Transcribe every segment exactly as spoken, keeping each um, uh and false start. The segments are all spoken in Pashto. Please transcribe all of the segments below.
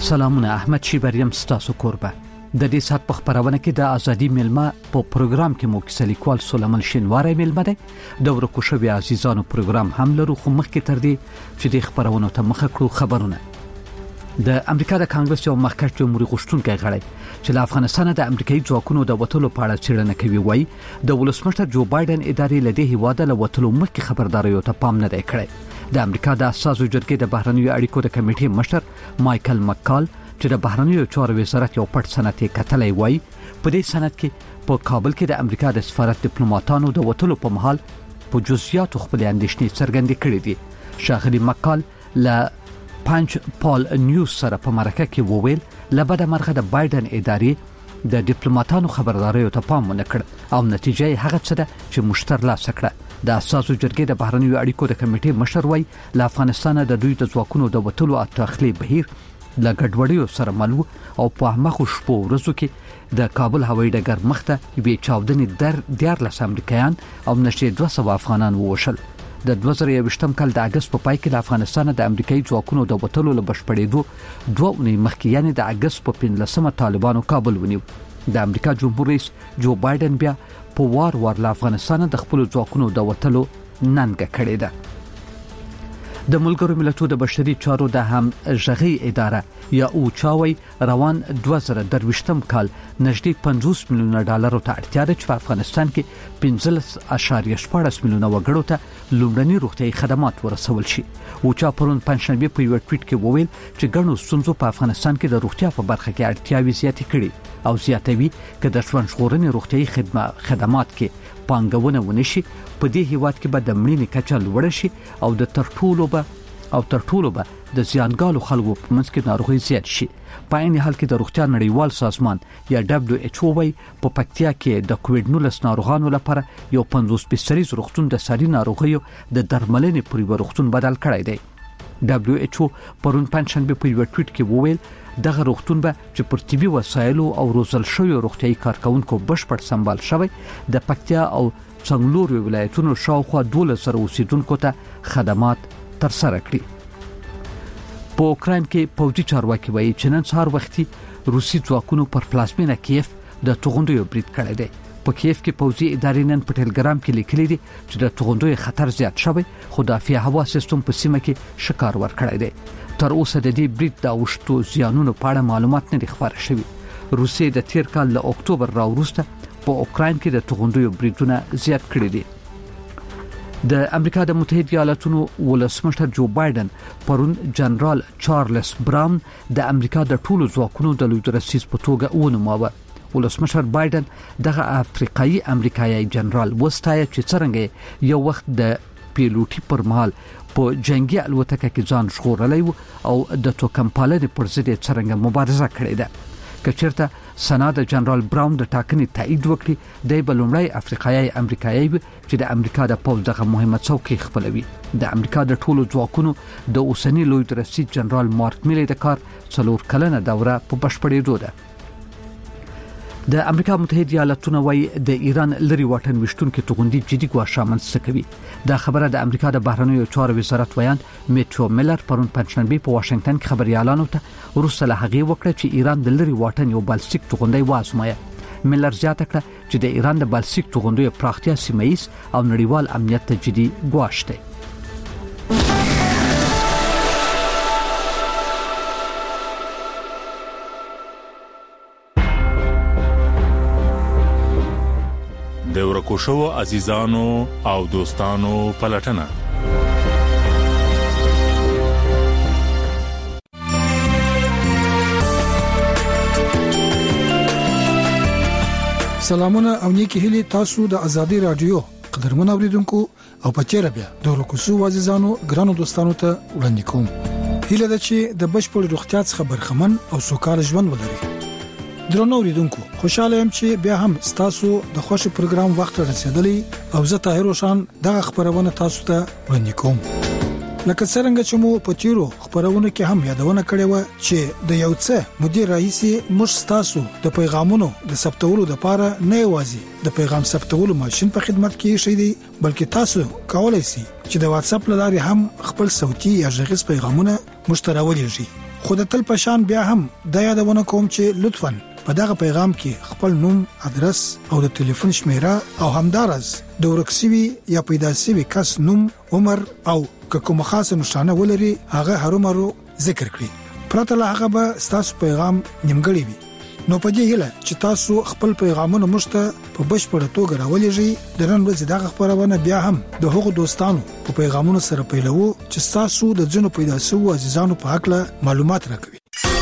سلامونه، احمد شیبریم ستاسو کوربه. د دې سات په خبرونه کې د ازادي ملما په پروګرام کې مو کیسه لیکوال سلیمان شینواری ملما ده. د ورکو شوی عزیزانو پروګرام هم لرو، خو مخکې تر دې چې د خبرونو ته مخه کړو خبرونه. د امریکا د کانګرس یو مخکښ جمهوریت غوښتونکی غړی چې له افغانستان د امریکایي ځواکونو د وټلو په اړه څېړنه کوي، وایي د ولسمشر جو بایدن ادارې له دې هیواده له وټلو مخکې خبرداري ته پام نه دی کړی. د امریکا د اساسو جرګې د بهرنیو اړیکو د کمیټې مشر مایکل مکال چې د بهرنیو چارو وزارت یو پټ سند یې کتلای، وایي په دې سند کې په کابل کې د امریکا د سفارت ډیپلوماټانو د وټلو په مهال په جزئیاتو خپل اندېښنې څرګندې کړې دي. ښاغلي مکال له پنج پال نیوز سره په مرکه کې وویل له بده مرغه د بایدن ادارې د ډیپلوماټانو خبرداري ته پام نه کړ او نتیجه یې هغه څه ده چې مشتر لا سکړه. د اساسو جرګې د بهرنیو اړیکو د کمیټې مشر وایي له افغانستان د دوی د ځواکونو د وټلو او تخلي بهیر له ګډوډیو سره ملو او په مخو شپو ورځو کې د کابل هوایي ډګر مخته یوې چاودنې در دیارلس امریکایان او نشي دوه سوه افغانان ووشل. د دوه زره یوویشتم کال د اگست په پای کې د افغانستان د امریکایي ځواکونو د وټلو له بشپړېدو دوه اونۍ مخکې یعنې د اگست په پنځلسمه طالبانو کابل ونیو. د امریکا جمهور رئیس جو بایدن بیا په وار وار له افغانستان د خپل ځواکونو د وټلو ننګه کړې ده. د ملګرو ملتونو د بشري چارو د هم ژغي اداره یا اوچاوي روان دوه زره درویشتم کال نږدې پنځوس میلیونه ډالر ته اړتیا ده چې په افغانستان کې پنځلس اعشاریه شپږ میلیونه وګړو ته لومړني روغتيایي خدمات ورسول شي. اوچا پرون پنځشنبه په یو ټویټ کې وویل چې ګڼو ستونزو په افغانستان کې د روغتیا په برخه کې اړتیاوې زیاتې کړي او زیاتوي چې د ژوند ژغورنې روغتيایي خدمات کې پانګونه ونشي. په دې هیواد کې به د مړینې کچه لوړه شي او د ترټولو به او ترټولو به د زیانګالو خلکو په منځ کې ناروغي زیات شي. په عین حال کې د روغتیا نړیوال سازمان یا دبليو ایچ او وايي په پکتیا کې د کووډ نولس ناروغانو لپاره یو پنځوس سپیشلیز روغتون د ساري ناروغیو د درملنې پورې روغتون بدل کړی دی. دبليو ایچ او پرون پنځشنبه په یو ټویټ کې وویل دغه روغتون به چې پر طبي وسایلو او روزل شوی روغتيایي کارکونکو بشپړ سمبال شوی د پکتیا او څنګلوري ولایتونو شاوخوا دولس سره اوسیدونکو ته خدمات تر سره کړي. په اوکراین کې پوځي چارواکي وایي چې نن سهار وختي روسي ځواکونو پر پلازمینه کیف د توغندوی برید کړی دی. په کیف کې پوځي ادارې نن په ټلګرام کې لیکلي دي چې د توغندوی خطر زیات شوی، خو دافع هوا سیستم په سیمه کې شکار ور کړی دی. تر اوسه د دې برید د اوشتو زیانونو په اړه معلومات نه دي خبر شوي. روسیې د تیر کال له اکتوبر راوروسته په اوکراین کې د توغندوی بریدونه زیات کړي دي. د امریکا د متحده ایالاتونو ولسمشر جو بایدن پرون جنرال چارلز براون د امریکا د ټولو ځواکونو د لوی رئیس په توګه ونوماوه. ولسمشر بایدن دغه افریقایي امریکایي جنرال وستایه چې څنګه یو وخت د پیلوټي پر مهال په جنگي الوتکه کې ځان ژغورلی او د توکمپالنې پر ضد څنګه مبارزه کړې ده. کچرته سناد جنرال براون د ټاکنې تایید وکړي د بلومړی افریقایي امریکایي چې د امریکا د پوځ دغه مهمه څوکۍ خپلوي. د امریکا د ټولو ځواکونو د اوسنی لوی رئیس جنرال مارک میلی د کار څلور کلنه دوره په بشپړېدو ده. د امریکا متحده ایالاتونو وايي د ایران لري واټن وشتونکو توغندي جدي ګواښ رامنځته کوي. دا خبره د امریکا د بهرنیو چارو وزارت ویان میټرو میلر پرون پنځشنبه په واشنگټن کې خبريالانو ته ورسره هغه وکړه چې ایران د لري واټن یو بالستیک توغندي وازمایه. میلر زیاته کړه چې د ایران د بالستیک توغندي پراختیا سیمه‌ایز او نړیوال امنیت ته جدي ګواښ دی. د ورکو شو عزیزانو او دوستانو پلټنه. سلامونه او نیکی هیلی تاسو د ازادي رادیو قدرمن اوریدونکو او پچیره بیا د ورکو شو عزیزانو ګرانو دوستانو ته وړاندې کوم. هیله ده چې د بشپړ روغتیا څخه برخمن او سوکاله ژوند ولرئ. درنو اوریدونکو، خوشاله یم چې بیا هم تاسو د خوښ پروګرام وخت رسیدلی او زه طاهر روشن دغه خبرونه تاسو ته وړاندې کوم. لکه څنګه چې مو په تیرو خبرونه کې هم یادونه کړې و چې د یو څه مدیر رئیس مش تاسو د پیغامونو د ثبتولو لپاره نه یوازې د پیغام ثبتولو ماشين په خدمت کې شي دي، بلکې تاسو کولای شئ چې د واتس اپ لارې هم خپل صوتي یا غږیز پیغامونه مشترولېږي. خو د تل پشان بیا هم د یادونه کوم چې لطفاً په دغه پیغام کې خپل نوم، ادرس او د ټلیفون شمیره او همدارس د ورکسوي یا پیدا شوی کس نوم، عمر او کوم خاصه نشانه ولري هغه هرومرو ذکر کړئ. پرته له هغه به تاسو پیغام نیمګړی وي. نو په دې هیله چې تاسو خپل پیغامونه مشته په بشپړه توګه راولېږئ. د نن ورځې دغه خبرونه بیا هم د هغو دوستانو په پیغامونو سره پیلوو چې تاسو د ځینو پیدا شوو عزیزانو په حق له معلومات راکوي.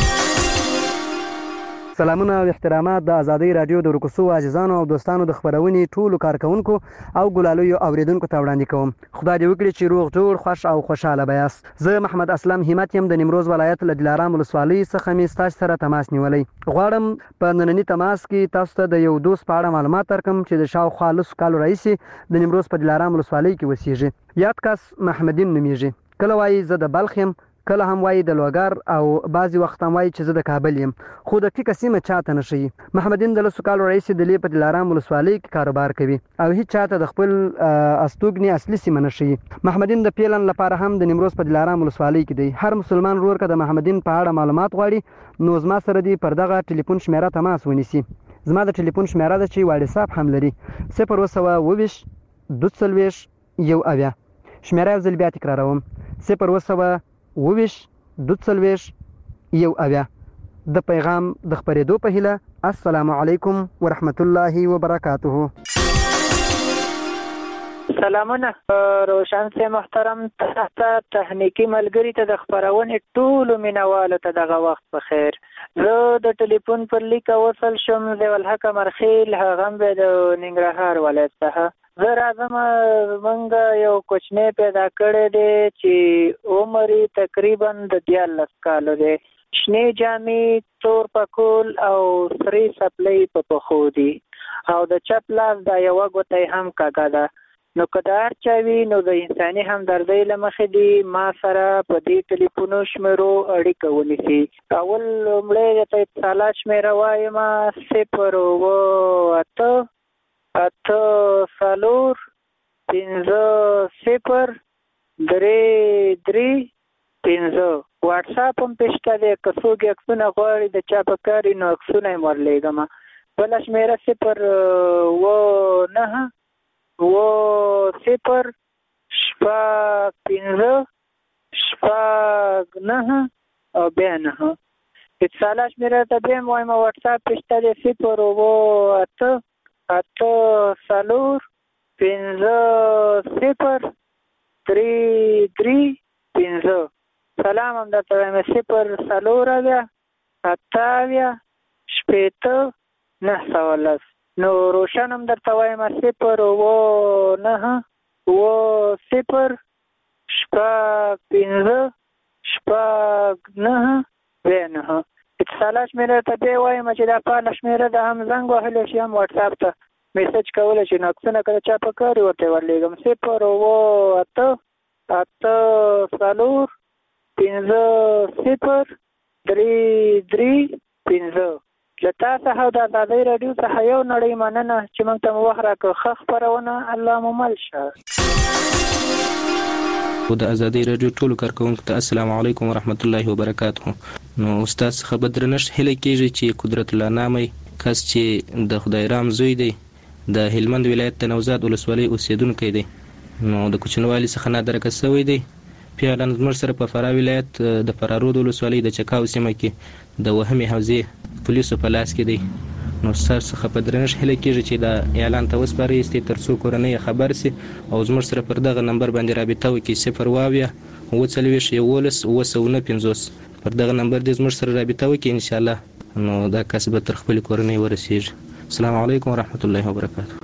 سلامونه او احترامات د ازادي رادیو د ورکسو عزیزانو او دوستانو د خبرونې ټولو کارکونکو او ګلالویو اوریدونکو ته وړاندې کوم. خدای دې وکړي چې روغ جوړ، خوش او خوشاله بیاست. زه محمد اسلم همت يم د نیمروز ولایت له دلارام ولسوالۍ څخه می ستاسو سره تماس نیولې. غواړم په نننی تماس کې تاسو ته د یو دوست په اړه معلومات درکم چې د شاوخوا لس کالو راهیسې د نیمروز په دلارام ولسوالۍ کې اوسېږي. یاد کس محمدین نومیږي. کله وایي زه د بلخ یم، کله هم وایي د لوګر او بعضی وخت هم وایي چې زه د کابل یم، خو د ټیکه سیمه چاته نه شي. محمدین د لسو کالو راهیسې د لې په دلارام ولسوالۍ کې کاروبار کوي او هیڅ چاته د خپل استوګنې اصلي سیمه نه شي. محمدین د پیلن لپاره هم د نیمروز په دلارام ولسوالۍ کې دی. هر مسلمان ورور که د محمدین په اړه معلومات غواړي نو زما سره دی پر دغه ټلیفون شمیره تماس ونیسي. زما د ټلیفون شمیره ده چې واتساپ هم لري، صفر اوسه اوویشت دوه څلوېښت یو اویا. شمیره یو ځل بیا تکراروم، صفر اوسه اوویشت دوه څلوېښت یو اویا. د پیغام د خپرېدو په هیله. السلام علیکم ورحمت الله وبرکاته. سلامونه روشن سي محترم ته تخنیکی ملګری ته د خبرونې ټولو مینوالو ته دغه وخت په خیر. زه د ټلیفون پر لیک وصل شم د ولحق مرخیل هغه به د ننګرهار ولایت څخه. زه راځم موږ یو کوچنی پیدا کړی دی چې عمر تقریبا د دیارلس کالو دی. شنې جامې، تور پکول او سرې سپلۍ په پښو دي او د چپ لاس دا یوه ګوته هم کږه ده. نو که د هر چا وي نو د انساني همدردۍ له مخې دي ما سره په دې ټلیفونو شمیرو اړیکه ونیسي. اول لومړی درته اتصالات شمیره وایم: صفر اووه اته اته څلور پنځه صفر درې درې پنځه. واټساپ هم پې شته دی، که څوک یې عکسونه غواړي د چا په کار وي نو عکسونه یې ورلیږم. بله شمیره صفر اووه نهه اووه صفر شپږ پنځه شپږ نهه او بیا نهه. اتصالات شمیره ته بیا هم وایم واټساپ پې شته دی: صفر اووه اته اته څلور پنځه صفر درې درې پنځه. سلام هم درته وایم: صفر څلور اویا اته اویا شپېته نهه سوه لس. نو روشن هم درته وایم: صفر اووه نهه اووه صفر شپږ پنځه شپږ نهه بیا نهه. اتصالات شمیره ته بیا وایم چې دا فعاله شمیره ده، هم زنګ وهلی شي هم واټساپ ته میسج کولی شي. نو عکسونه که د چا په کار وي ورته یې ورلیږم: صفر اووه اته اته څلور پنځه صفر درې درې پنځه. له تا څخه او د ازادۍ راډیو څخه یو نړۍ مننه چې موږ ته مو وخت راکړ. ښه خپرونه، الله مو مل شه. د ازادۍ راډیو ټولو کارکونکو ته السلام علیکم ورحمت الله وبرکاته. نو استاد څخه به درنښت هیله کېږي چې قدرت الله نامي کس چې د خدای رام زوی دی، د هلمند ولایت د نوزاد ولسوالۍ اوسیدونکی دی، نو د کوچنوالي څخه نادرکه شوی دی. فعلا زموږ سره په فراه ولایت د فرارود ولسوالۍ د چکاو سیمه کې د وهمې حوزې پولیسو په لاس کې دی. نو ستاسو څخه په درنښت هیله کېږي چې دا اعلان ته وسپارئ استې تر څو کورنۍ خبر سي او زموږ سره پر دغه نمبر باندې رابطه وکړي: صفر اووه اووه څلوېښت یولس اووه سوه نه پنځوس. پر دغه نمبر دې زموږ سره رابطه وکړي انشاءالله، نو دا کس به تر خپلې کورنۍ ورسېږي. السلام علیکم ورحمت الله وبرکاته.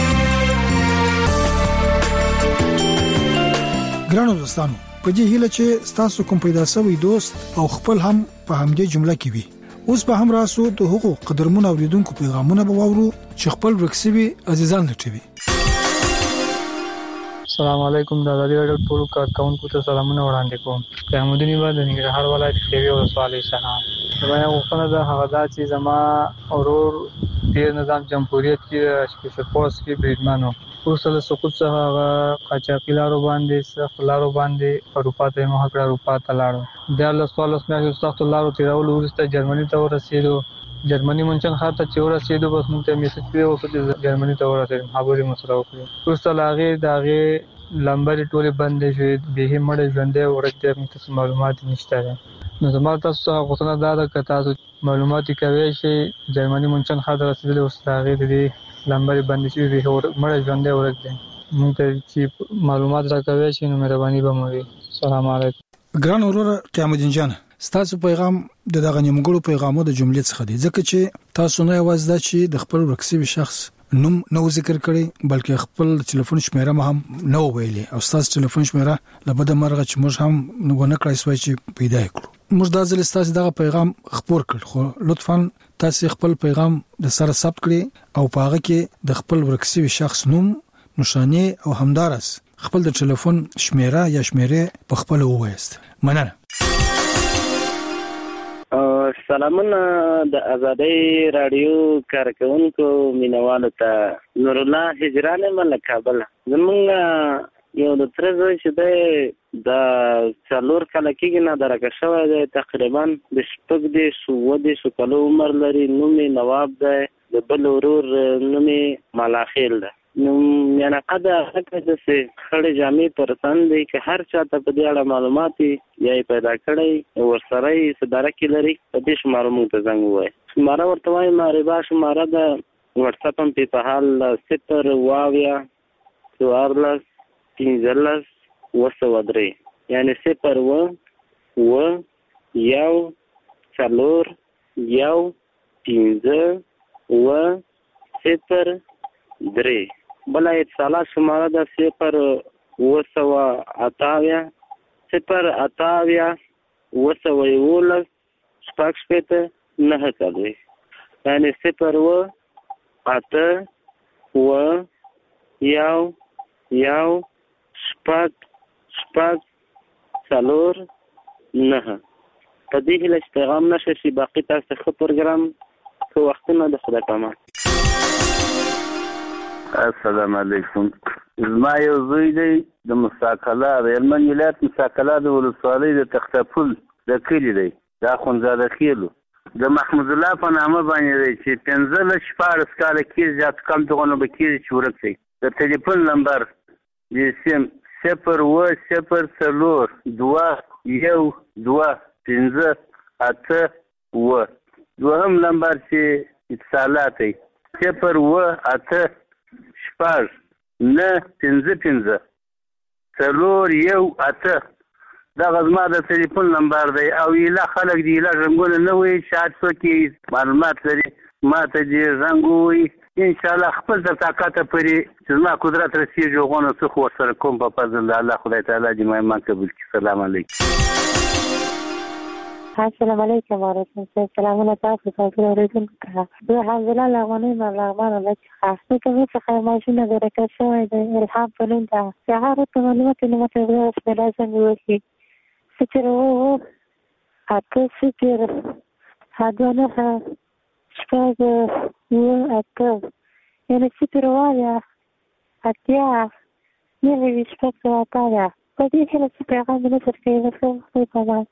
ګرانو دوستانو، په دې هیله چې تاسو کوم پیدا شوی دوست او خپل هم په همدې جمله کې وي. اوس به هم راسو د حقوق قدرمن اوریدونکو پیغامونه به واورو چې خپل ورکسوي عزیزان لټوي. السلام علیکم. د ازادي راډیو ټولو کارکونکو ته سلامونه وړاندې کوم. قیامالدین و د ننګرهار ولایت خیوي ولسوالۍ څخه. زما یو غوښتنه ده، هغه دا چې زما اورور ډېر نظام جمهوریت کې شپږ پوس کې بریدمنو ورسره سقوط څخه هغه قاچاقي لارو باندې سخت لارو باندې اروپا ته مخه کړه، اروپا ته لاړو. د الله سوال میاشتې سخت لارو تیرولو وروسته جرمني ته ورسېدو. جرمني منچن ښار ته چې ورسېدو بس موږ ته میسج پرې وکړ چې جرمني ته ورسېدو، خبرې مو سره وکړې. وروسته له هغې د هغې لمبرې ټولې بندې شوې، بېخي مړی ژوندی ورک دی، موږ ته څه معلومات نشته دی. نو زما تاسو څخه غوښتنه دا ده که تاسو معلومات کوی شئ جرمني منچن ښار ته رسېدلي اوس د هغې د دې لمبرې بندې شوي، بېخي مړی ژوندی ورک دی. موږ ته چې معلومات راکوی شئ نو مهرباني به مو وي. السلام علیکم. ګران وروره قیام الدین جان، ستاسو پیغام د دغه نیمګړو پیغامو د جملې څخه دی، ځکه چې تاسو نه یوازې دا چې د خپل ورکسي شخص نوم نو ذکر کړی بلکې خپل ټلیفون شمیره هم نو ویلي، او تاسو ټلیفون شمیره لبد مرغه چې موږ هم نه کړای سوای چې پیدا کړو. موږ دا ځل تاسو دغه پیغام خبر کړ، خو لطفا تاسو خپل پیغام د سره ثبت کړئ او په هغه کې د خپل ورکسي شخص نوم، نشانه او همدارس خپل د ټلیفون شمیره یا شمیره په خپل ووایست. مننه. سلامونه د آزادۍ رادیو کارکونکو مینوالو ته، نور الله هجران مله کابل. زمونږ یو د تر زوی چې دی د څلور کاله کېږي نه درکه شوی دی، تقریبا د شپږ دېرش اووه دېرشو کالو عمر لري. نوم یې نواب دی، د بل ورور نوم یې مالاخیل دی. نو میانقه د هغه داسې خړې جامې پر تن دی که هر چا ته په دې اړه معلومات یا یې پیدا کړی ورسره یې څه درکې لري په دې شماره موږ ته زنګ ووایي. شماره ورته وایي معربه شماره ده، وټساپ هم پې په حال صفر اووه اویا څوارلس پنځلس اووه سوه درې، یعنې صفر اووه اووه یو څلور یو پنځه اووه صفر درې. بله اتصالات شماره ده صفر اووه سوه اته اویا صفر اته اویا اووه سوه یولس شپږ شپېته نهه څلوېښت، یعنې صفر اووه اته اووه یو یو شپږ شپږ څلور نهه. په دې هیله چې پیغام نشه شي، باقي تاسو ته ښه پروګرام ښه وختونه د خدای په امان. السلام علیکم. زما یو زوی دی د مستقله د هلمند ولایت مستقله د ولسوالۍ د تختپل د کلي دی، د اخندزاده خیلو د محمود الله په نامه باندې دی چې پنځلس شپاړس کاله کېږي، زیات کم دغونه به کېږي چې ورک دی. د ټلیفون نمبر د سیم صفر اووه صفر څلور دوه یو دوه پنځه اته اووه. دوهم نمبر چې اتصالات دی صفر اووه اته شپږ نه پنځه پنځه څلور یو اته. دغه زما د ټلیفون نمبر دی. او ایله خلک د ایله رنګونه نه وایي چې هر څوک یې معلومات لري ما ته دې رنګ ووایي. انشاءالله خپل تر طاقته پورې چې زما قدرت رسېږي هغونه څه خو ورسره کوم په فضل د الله خدای تعالی دې ما ایمان قبول کړي. سلام علیکم. السلام علیکم وعلیکم السلام. سلامونه تاسو ته اوریدونکو ته. زه حمزله لغمنۍ ملغمان الله څخه د کومې څخه ماشینه درکه شوی دی الهام په نوم ده. چې هغه راته معلومات یې نه ماته ویل چې لازم وشي. صفر اووه اته صفر دوه نهه شپږ اووه اته، یعنې صفر اووه اتیا نهه ویشت شپږ سوه اته ده. په دې هیله چې پیغام مې نشر کوي زه ښه خدای په امان.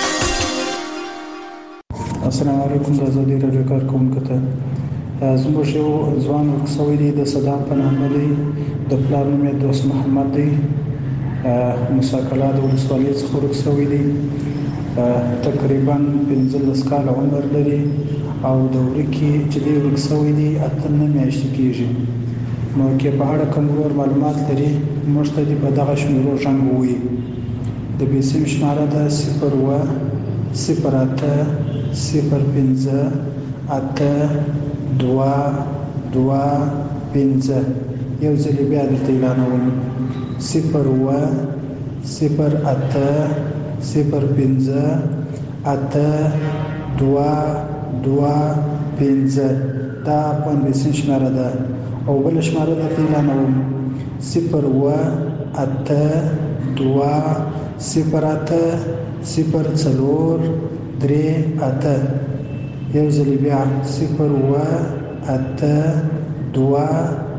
السلام علیکم. د آزادۍ راډیو کارکونکو ته زموږ یو ځوان ورک شوی دی، د صدام په نامه دی، د پلار نوم یې دوست محمد دی، مساکله د ولسوالۍ څخه ورک شوی دی، تقریبا پنځلس کاله عمر لري او د ورکي چې دی ورک شوی دی اته نه میاشتې کېږي. نو که په اړه کوم ورور معلومات لري موږ ته دې په دغه شمیرو زنګ ووایي. د بیسیم شماره ده صفر اووه صفر اته صفر پنځه اته دوه دوه پنځه. یو ځل بیا درته اعلانوم صفر اووه صفر اته صفر پنځه اته دوه دوه پنځه. دا پنځه شماره ده. او بل شماره درته اعلانوم صفر اووه اته دوه صفر اته صفر څلور درې اته. یو ځل بیا صفر اووه اته دوه